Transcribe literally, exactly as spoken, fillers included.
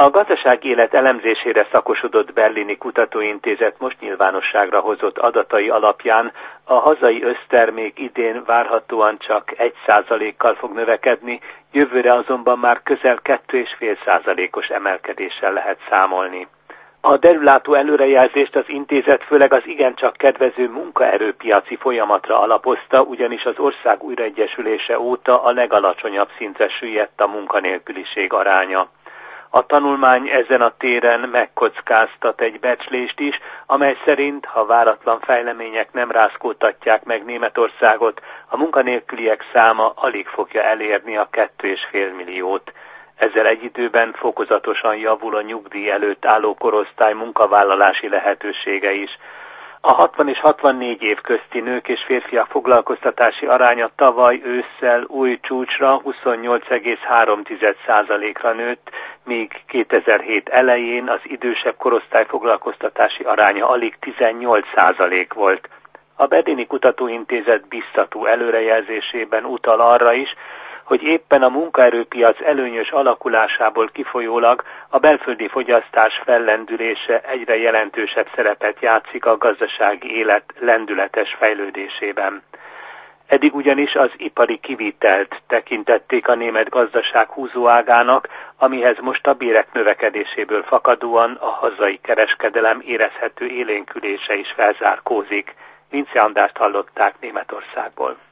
A gazdasági élet elemzésére szakosodott Berlini Kutatóintézet most nyilvánosságra hozott adatai alapján a hazai össztermék idén várhatóan csak egy százalékkal fog növekedni, jövőre azonban már közel két egész öt százalékos emelkedéssel lehet számolni. A derülátó előrejelzést az intézet főleg az igencsak kedvező munkaerőpiaci folyamatra alapozta, ugyanis az ország újraegyesülése óta a legalacsonyabb szintre süllyedt a munkanélküliség aránya. A tanulmány ezen a téren megkockáztat egy becslést is, amely szerint, ha váratlan fejlemények nem rázkódtatják meg Németországot, a munkanélküliek száma alig fogja elérni a két egész öt milliót. Ezzel egy időben fokozatosan javul a nyugdíj előtt álló korosztály munkavállalási lehetősége is. A hatvan és hatvannégy év közti nők és férfiak foglalkoztatási aránya tavaly ősszel új csúcsra huszonnyolc egész három százalékra nőtt, míg kétezer-hét elején az idősebb korosztály foglalkoztatási aránya alig tizennyolc százalék volt. A Berlini Kutatóintézet biztató előrejelzésében utal arra is, hogy éppen a munkaerőpiac előnyös alakulásából kifolyólag a belföldi fogyasztás fellendülése egyre jelentősebb szerepet játszik a gazdasági élet lendületes fejlődésében. Eddig ugyanis az ipari kivitelt tekintették a német gazdaság húzóágának, amihez most a bérek növekedéséből fakadóan a hazai kereskedelem érezhető élénkülése is felzárkózik. Vince Andrást hallották Németországból.